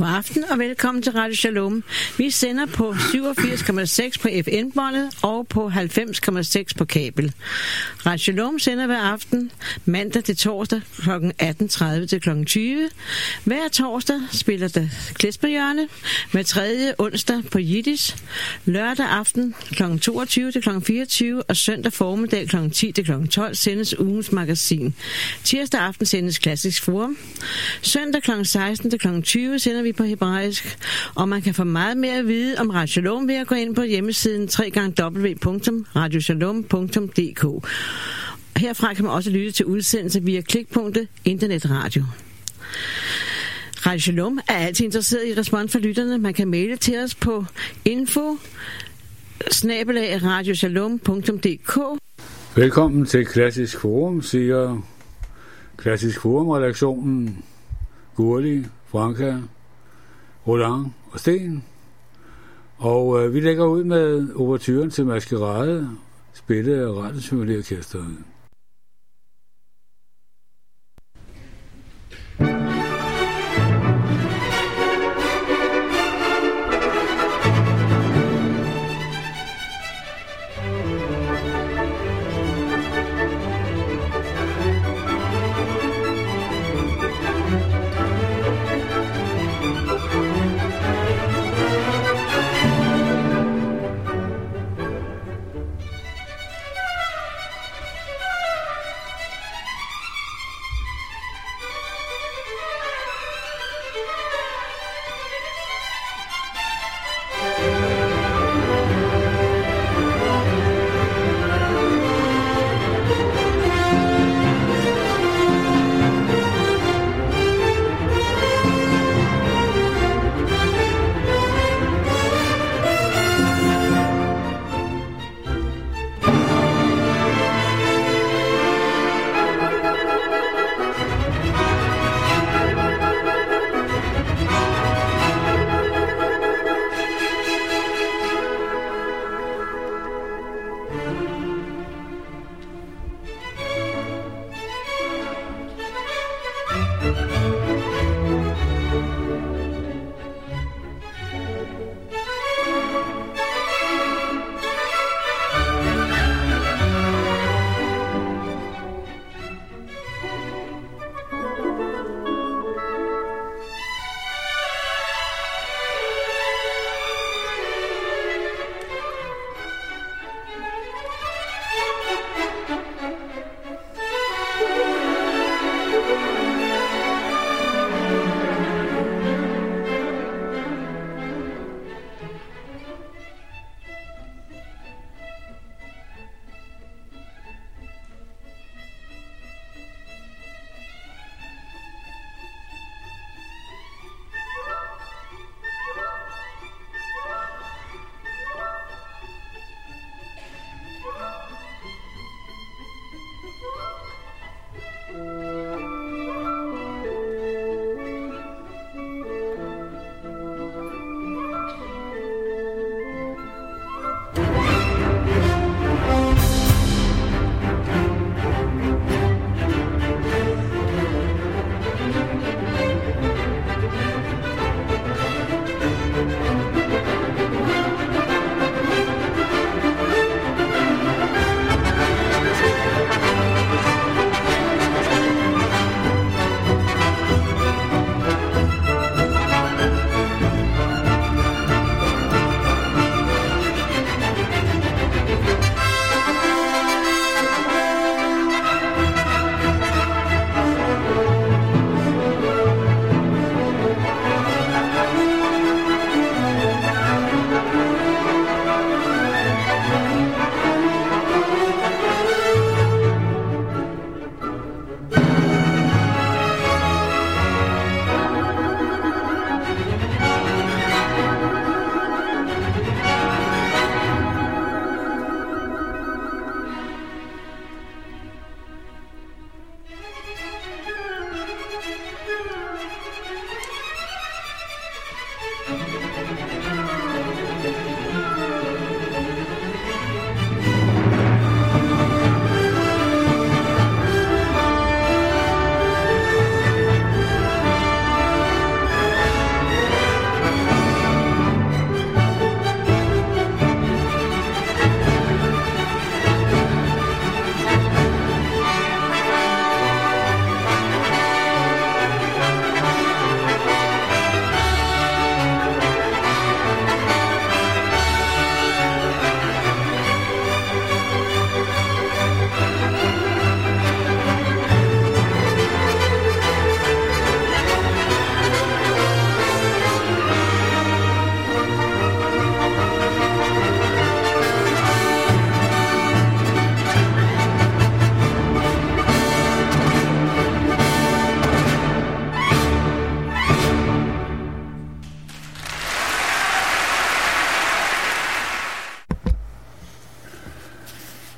God aften og velkommen til Radio Shalom. Vi sender på 87,6 på FN-båndet og på 90,6 på kabel. Radio Shalom sender hver aften mandag til torsdag kl. 18.30 til kl. 20. Hver torsdag spiller der Klesmerhjørne med tredje onsdag på Jiddisch. Lørdag aften kl. 22 til kl. 24 og søndag formiddag kl. 10 til kl. 12 sendes ugens magasin. Tirsdag aften sendes Klassisk Forum. Søndag kl. 16 til kl. 20 sender vi på hebraisk, og man kan få meget mere at vide om Radio Shalom ved at gå ind på hjemmesiden www.radioshalom.dk. Herfra kan man også lytte til udsendelser via klikpunktet internetradio. Radio Shalom er altid interesseret i respons fra lytterne. Man kan maile til os på info@radioshalom.dk. Velkommen til Klassisk Forum, siger Klassisk Forum-redaktionen Gurli, Franka, Roland og Sten. Og vi lægger ud med ouverturen til Maskerade, spillet af Radiosymfoniorkestret.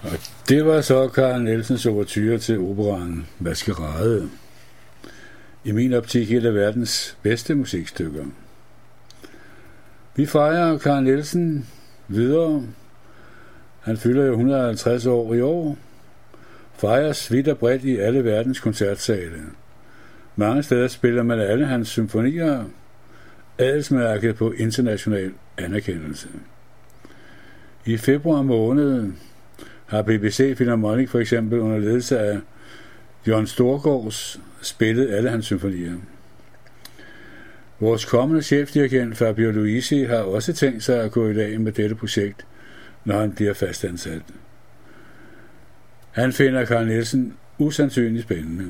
Og det var så Carl Nielsens ouverture til operaen Maskerade. I min optik et af verdens bedste musikstykker. Vi fejrer Carl Nielsen videre. Han fylder jo 150 år i år. Fejres vidt og bredt i alle verdens koncertsale. Mange steder spiller man alle hans symfonier, adelsmærket på international anerkendelse. I februar måned har BBC Philharmonic for eksempel under ledelse af Jørgen Storgårds spillet alle hans symfonier. Vores kommende chefdirigent Fabio Luisi har også tænkt sig at gå i lag med dette projekt, når han bliver fastansat. Han finder Carl Nielsen usandsynligt spændende.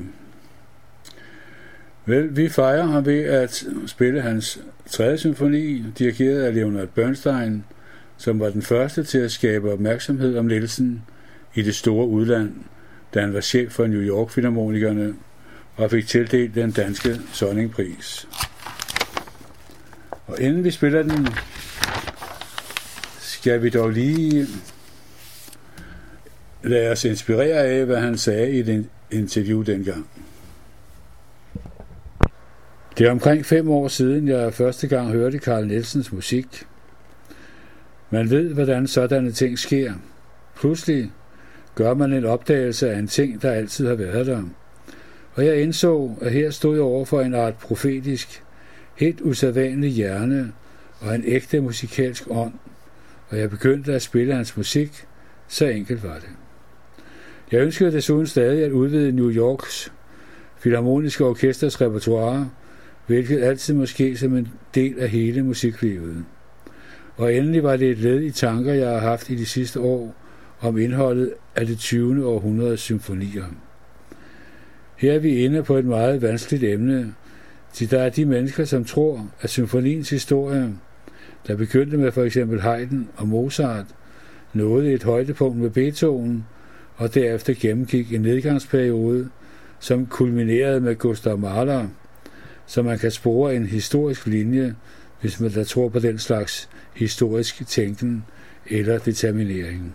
Vel, vi fejrer ham ved at spille hans 3. symfoni, dirigeret af Leonard Bernstein, som var den første til at skabe opmærksomhed om Nielsen i det store udland, da han var chef for New York Filharmonikerne og fik tildelt den danske Sonningpris. Og inden vi spiller den, skal vi dog lige lade os inspirere af, hvad han sagde i et interview dengang. Det er omkring 5 år siden, jeg første gang hørte Carl Nielsens musik. Man ved, hvordan sådanne ting sker. Pludselig gør man en opdagelse af en ting, der altid har været der. Og jeg indså, at her stod jeg over for en art profetisk, helt usædvanlig hjerne og en ægte musikalsk ånd, og jeg begyndte at spille hans musik, så enkelt var det. Jeg ønskede desuden stadig at udvide New Yorks Filharmoniske Orkesters repertoire, hvilket altid må ske som en del af hele musiklivet. Og endelig var det et led i tanker, jeg har haft i de sidste år om indholdet af det 20. århundredes symfonier. Her er vi inde på et meget vanskeligt emne, til der er de mennesker, som tror, at symfoniens historie, der begyndte med for eksempel Haydn og Mozart, nåede et højdepunkt med Beethoven, og derefter gennemgik en nedgangsperiode, som kulminerede med Gustav Mahler, så man kan spore en historisk linje, hvis man da tror på den slags historisk tænken eller determinering.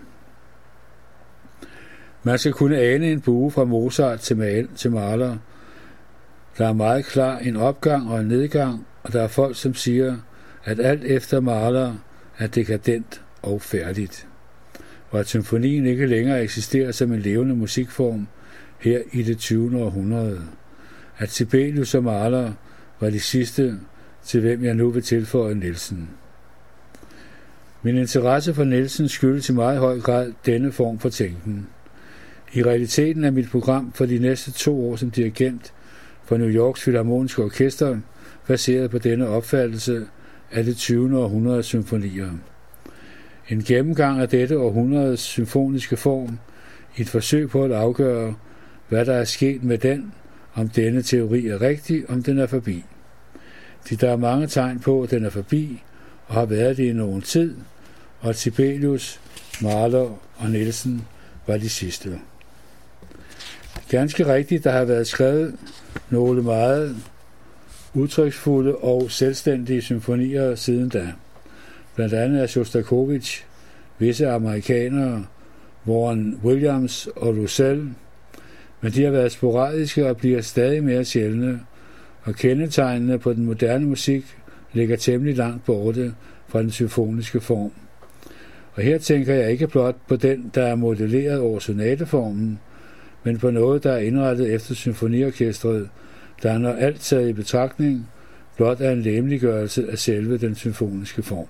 Man skal kunne ane en bue fra Mozart til Mahler. Der er meget klar en opgang og en nedgang, og der er folk, som siger, at alt efter Mahler er dekadent og færdigt, og at symfonien ikke længere eksisterer som en levende musikform her i det 20. århundrede. At Sibelius og Mahler var de sidste, til hvem jeg nu vil tilføje Nielsen. Min interesse for Nielsen skyldes i meget høj grad denne form for tænken. I realiteten er mit program for de næste 2 år som dirigent for New Yorks Filharmoniske Orkester baseret på denne opfattelse af det 20. århundredes symfonier. En gennemgang af dette århundredes symfoniske form i et forsøg på at afgøre, hvad der er sket med den, om denne teori er rigtig, om den er forbi. Der er mange tegn på, at den er forbi, og har været det i nogen tid, og at Sibelius, Mahler og Nielsen var de sidste. Ganske rigtigt, der har været skrevet nogle meget udtryksfulde og selvstændige symfonier siden da. Blandt andet af Shostakovich, visse amerikanere, Vaughan Williams og Roussel, men de har været sporadiske og bliver stadig mere sjældne, og kendetegnene på den moderne musik ligger temmelig langt borte fra den symfoniske form. Og her tænker jeg ikke blot på den, der er modelleret over sonateformen, men på noget, der er indrettet efter symfoniorkestret, der når alt taget i betragtning blot er en legemliggørelse af selve den symfoniske form.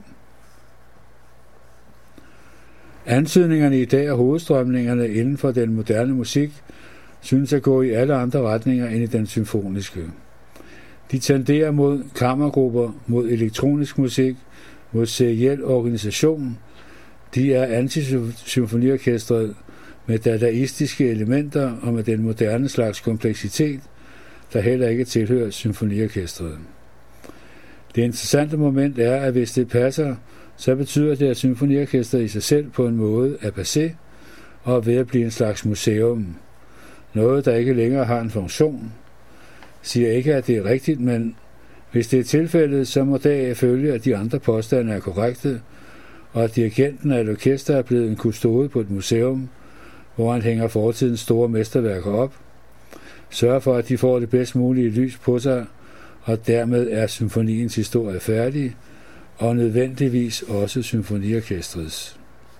Antydningerne i dag og hovedstrømningerne inden for den moderne musik synes at gå i alle andre retninger end i den symfoniske. De tenderer mod kammergrupper, mod elektronisk musik, mod seriel organisation. De er antisymfoniorkestret med dadaistiske elementer og med den moderne slags kompleksitet, der heller ikke tilhører symfoniorkestret. Det interessante moment er, at hvis det passer, så betyder det, at symfoniorkestret i sig selv på en måde er passé og er ved at blive en slags museum. Noget, der ikke længere har en funktion. Siger ikke, at det er rigtigt, men hvis det er tilfældet, så må deraf følge, at de andre påstande er korrekte, og at dirigenten af et orkester er blevet en kustode på et museum, hvor han hænger fortidens store mesterværker op, sørger for, at de får det bedst mulige lys på sig, og dermed er symfoniens historie færdig, og nødvendigvis også symfoniorkestrets.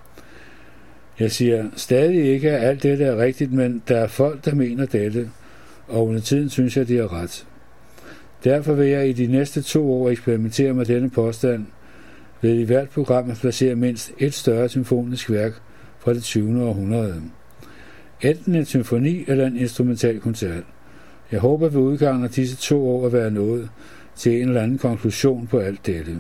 Jeg siger stadig ikke, at alt dette er rigtigt, men der er folk, der mener dette, og under tiden synes jeg, de har ret. Derfor vil jeg i de næste 2 år eksperimentere med denne påstand, ved i hvert program at placere mindst et større symfonisk værk fra det 20. århundrede. Enten en symfoni eller en instrumental koncert. Jeg håber ved udgangen af disse 2 år at være nået til en eller anden konklusion på alt dette.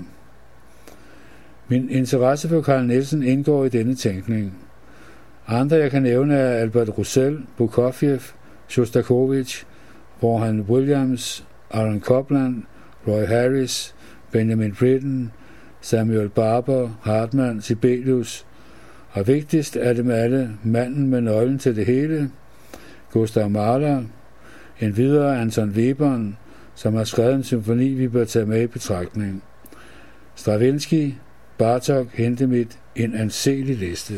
Min interesse for Carl Nielsen indgår i denne tænkning. Andre jeg kan nævne er Albert Roussel, Prokofjev, Shostakovich, Vaughan Williams, Aaron Copland, Roy Harris, Benjamin Britten, Samuel Barber, Hartmann, Sibelius, og vigtigst er dem alle manden med nøglen til det hele, Gustav Mahler, endvidere Anton Webern, som har skrevet en symfoni, vi bør tage med i betragtning. Stravinsky, Bartók, Hindemith, en anselig liste.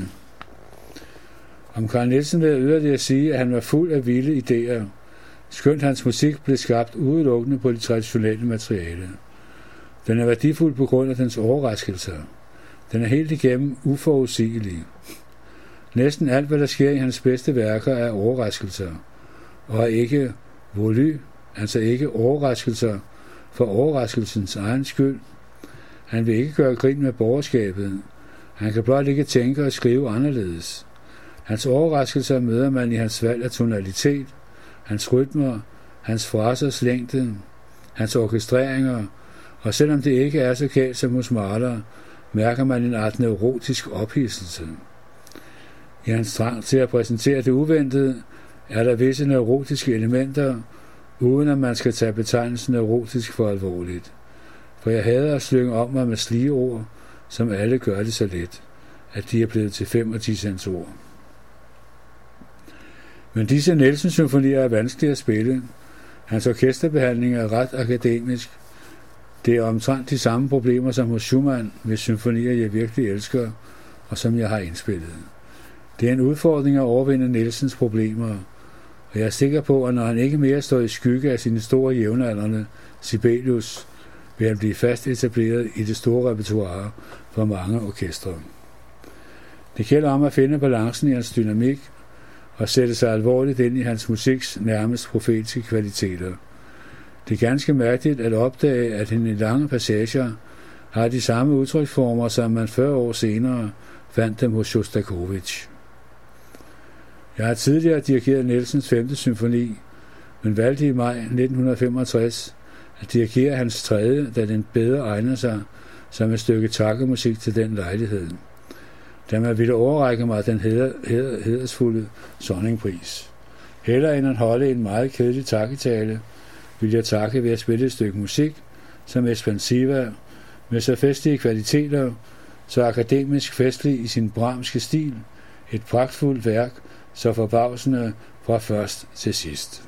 Om Carl Nielsen vil jeg yderligere sige, at han var fuld af vilde idéer, skønt hans musik blev skabt udelukkende på de traditionelle materiale. Den er værdifuld på grund af dens overraskelser. Den er helt igennem uforudsigelig. Næsten alt, hvad der sker i hans bedste værker, er overraskelser, og ikke voly, altså ikke overraskelser for overraskelsens egen skyld. Han vil ikke gøre grin med borgerskabet. Han kan blot ikke tænke og skrive anderledes. Hans overraskelser møder man i hans valg af tonalitet, hans rytmer, hans frasers længde, hans orkestreringer, og selvom det ikke er så galt som hos Mahler, mærker man en art neurotisk ophidselse. I hans trang til at præsentere det uventede, er der visse neurotiske elementer, uden at man skal tage betegnelsen neurotisk for alvorligt. For jeg hader at slynge om mig med slige ord, som alle gør det så let, at de er blevet til 5 og 10 cents ord. Men disse Nielsen-symfonier er vanskelige at spille. Hans orkesterbehandling er ret akademisk. Det er omtrent de samme problemer som hos Schumann, hvis symfonier jeg virkelig elsker, og som jeg har indspillet. Det er en udfordring at overvinde Nielsens problemer, og jeg er sikker på, at når han ikke mere står i skygge af sine store jævnaldrende, Sibelius, vil han blive fast etableret i det store repertoire for mange orkestre. Det gælder om at finde balancen i hans dynamik og sætte sig alvorligt ind i hans musiks nærmest profetiske kvaliteter. Det er ganske mærkeligt at opdage, at han i lange passager har de samme udtryksformer, som man 40 år senere fandt dem hos Shostakovich. Jeg har tidligere dirigeret Nielsens 5. symfoni, men valgte i maj 1965 at dirigere hans 3., da den bedre egner sig som et stykke takkemusik til den lejlighed, da man ville overrække mig den hædersfulde Sonningpris. Hellere end at holde en meget kedelig takketale, vil jeg takke ved at spille et stykke musik, som Espansiva, med så festlige kvaliteter, så akademisk festlig i sin brahmske stil, et pragtfuldt værk, så forbavsende fra først til sidst.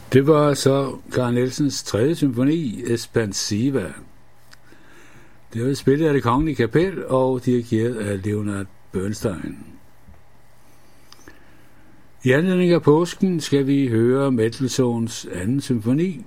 Det var så Carl Nielsens 3. symfoni, Espansiva. Det var spillet af Det Kongelige Kapel og dirigeret af Leonard Bernstein. I anledning af påsken skal vi høre Mendelssohns 2. symfoni.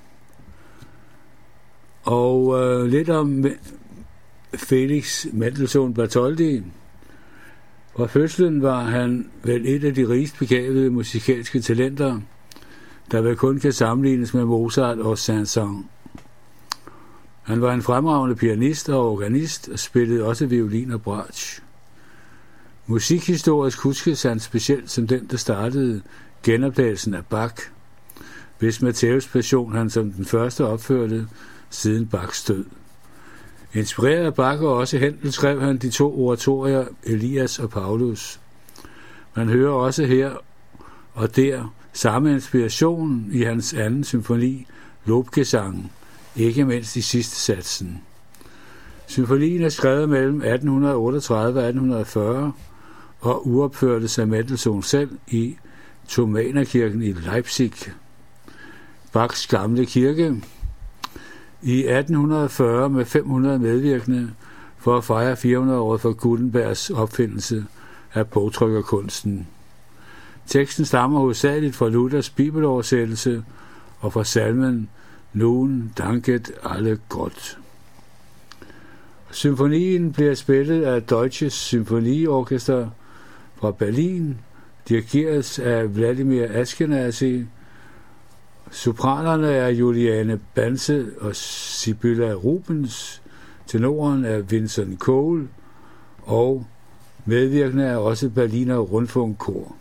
Og lidt om Felix Mendelssohn Bartholdy. Fra fødslen var han vel et af de rigest begavede musikalske talenter, der vel kun kan sammenlignes med Mozart og Saint-Saëns. Han var en fremragende pianist og organist og spillede også violin og bratsch. Musikhistorisk huskes han specielt som den, der startede genopdagelsen af Bach, hvis Matthæus Passion han som den første opførte siden Bachs død. Inspireret af Bach og også Händel skrev han de 2 oratorier Elias og Paulus. Man hører også her og der samme inspiration i hans 2. symfoni, Lobgesang, ikke mindst i sidste satsen. Symfonien er skrevet mellem 1838 og 1840 og uopførtes af Mendelssohn selv i Thomanerkirken i Leipzig, Bachs gamle kirke, i 1840 med 500 medvirkende for at fejre 400-året for Gutenbergs opfindelse af bogtrykkerkunsten. Teksten stammer hovedsageligt fra Luthers bibeloversættelse og fra salmen Nun danket alle Gott. Symfonien bliver spillet af Deutsches Symphonieorchester fra Berlin, dirigeret af Vladimir Ashkenazy. Sopranerne er Juliane Banse og Sibylla Rubens, tenoren er Vincent Cole, og medvirkende er også Berliner Rundfunkkor.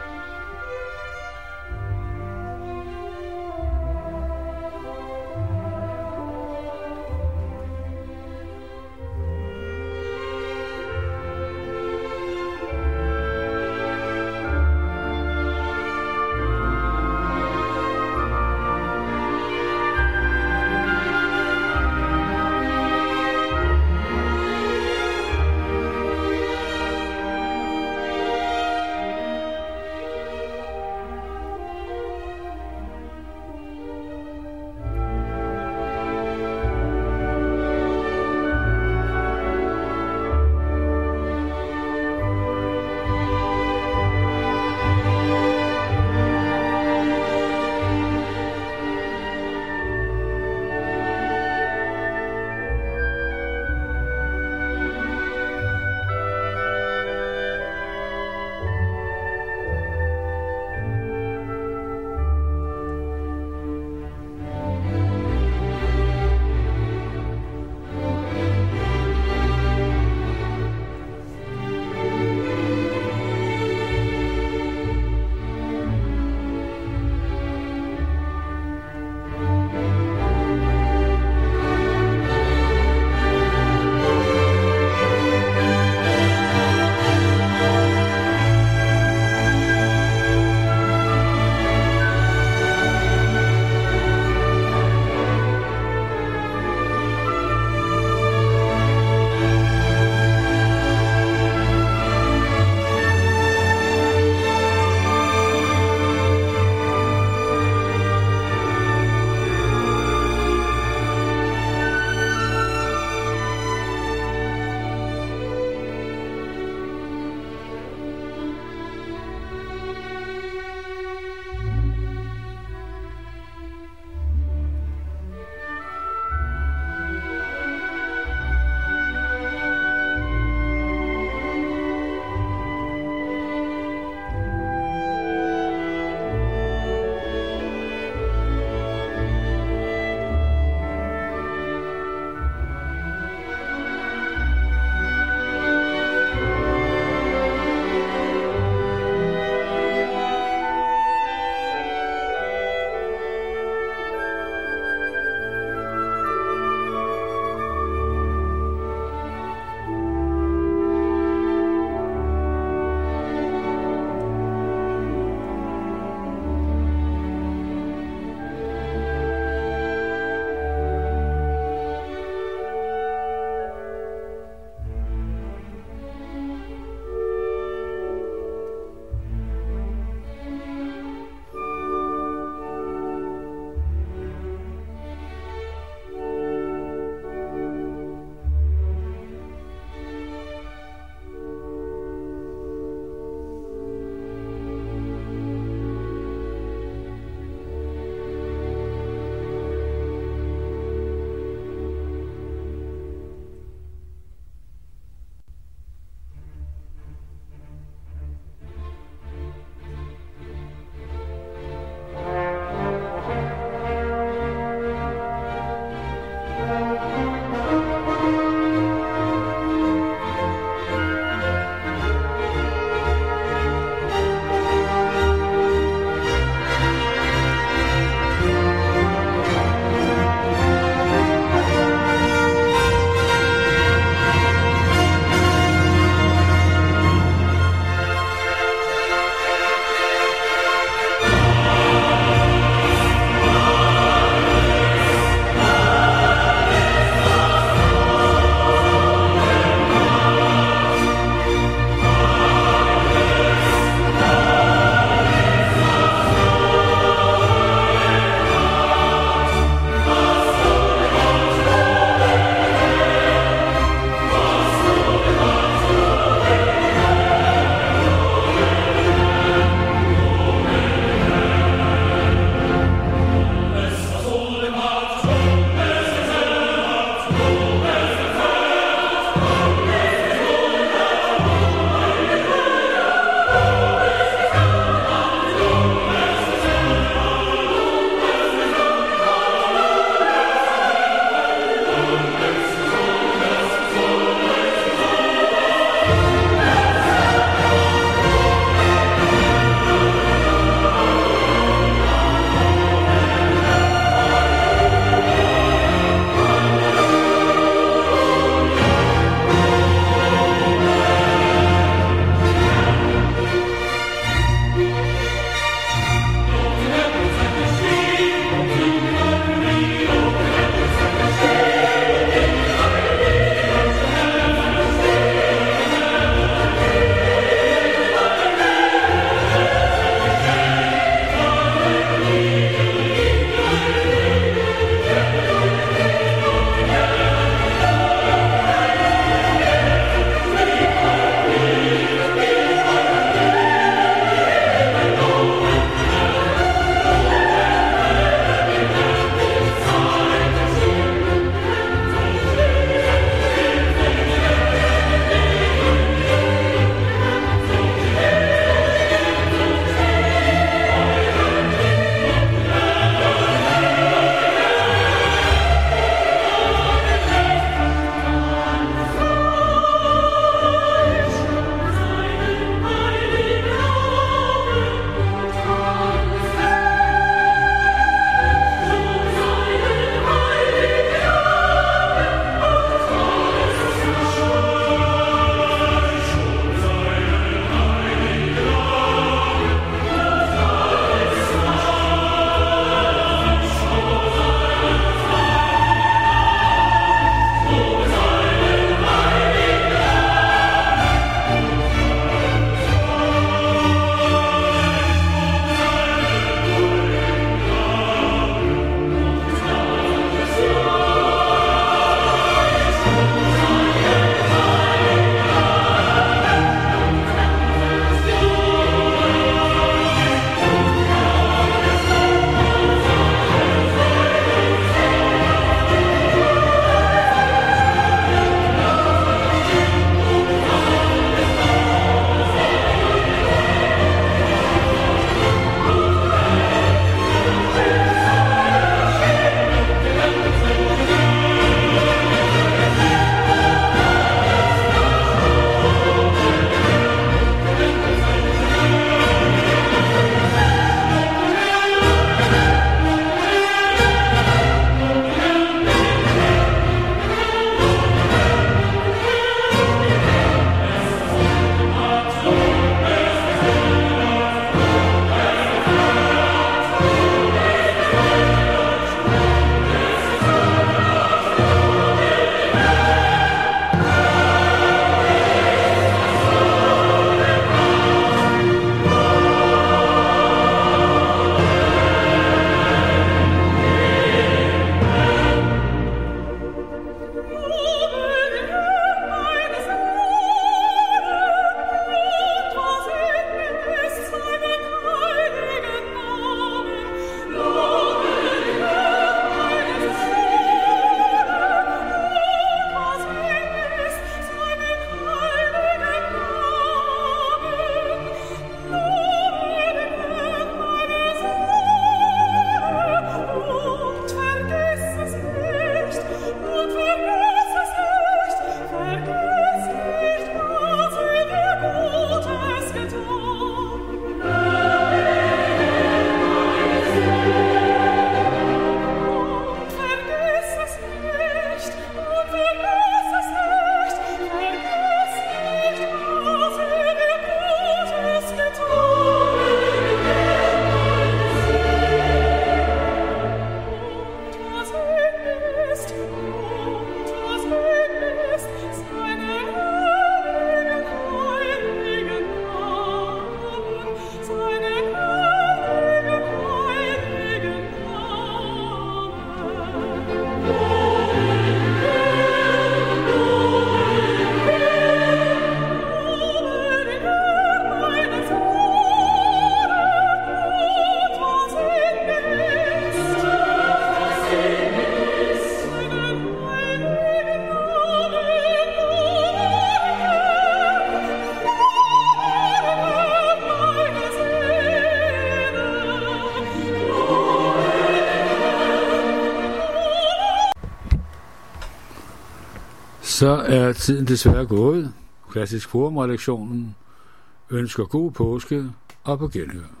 Så er tiden desværre gået. Klassisk Forum-redaktionen ønsker god påske og på genhør.